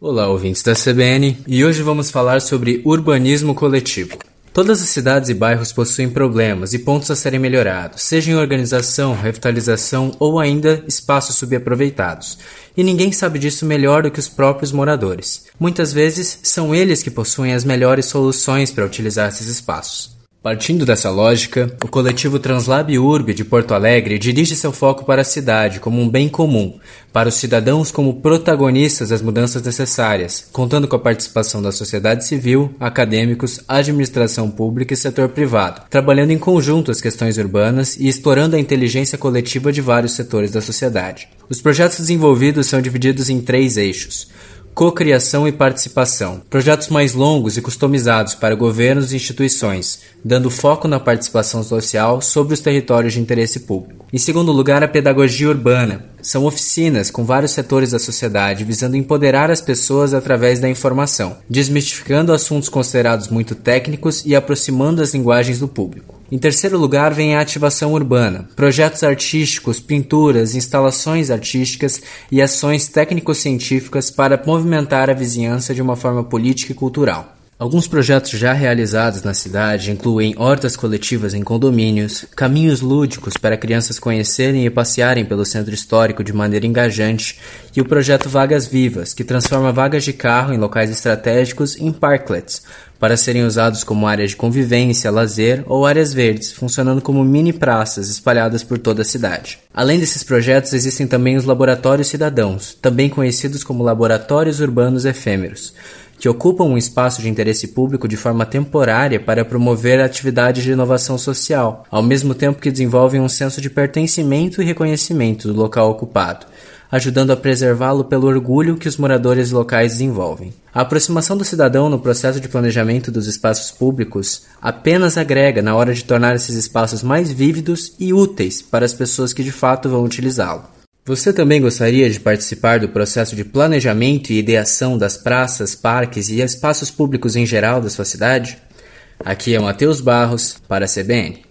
Olá, ouvintes da CBN, e hoje vamos falar sobre urbanismo coletivo. Todas as cidades e bairros possuem problemas e pontos a serem melhorados, seja em organização, revitalização ou ainda espaços subaproveitados. E ninguém sabe disso melhor do que os próprios moradores. Muitas vezes, são eles que possuem as melhores soluções para utilizar esses espaços. Partindo dessa lógica, o coletivo Translab Urb de Porto Alegre dirige seu foco para a cidade como um bem comum, para os cidadãos como protagonistas das mudanças necessárias, contando com a participação da sociedade civil, acadêmicos, administração pública e setor privado, trabalhando em conjunto as questões urbanas e explorando a inteligência coletiva de vários setores da sociedade. Os projetos desenvolvidos são divididos em 3 eixos: cocriação e participação, projetos mais longos e customizados para governos e instituições, dando foco na participação social sobre os territórios de interesse público. Em segundo lugar, a pedagogia urbana. São oficinas com vários setores da sociedade visando empoderar as pessoas através da informação, desmistificando assuntos considerados muito técnicos e aproximando as linguagens do público. Em terceiro lugar vem a ativação urbana, projetos artísticos, pinturas, instalações artísticas e ações técnico-científicas para movimentar a vizinhança de uma forma política e cultural. Alguns projetos já realizados na cidade incluem hortas coletivas em condomínios, caminhos lúdicos para crianças conhecerem e passearem pelo centro histórico de maneira engajante e o projeto Vagas Vivas, que transforma vagas de carro em locais estratégicos em parklets, para serem usados como áreas de convivência, lazer ou áreas verdes, funcionando como mini praças espalhadas por toda a cidade. Além desses projetos, existem também os laboratórios cidadãos, também conhecidos como laboratórios urbanos efêmeros, que ocupam um espaço de interesse público de forma temporária para promover atividades de inovação social, ao mesmo tempo que desenvolvem um senso de pertencimento e reconhecimento do local ocupado, ajudando a preservá-lo pelo orgulho que os moradores locais desenvolvem. A aproximação do cidadão no processo de planejamento dos espaços públicos apenas agrega na hora de tornar esses espaços mais vívidos e úteis para as pessoas que de fato vão utilizá-lo. Você também gostaria de participar do processo de planejamento e ideação das praças, parques e espaços públicos em geral da sua cidade? Aqui é Matheus Barros, para a CBN.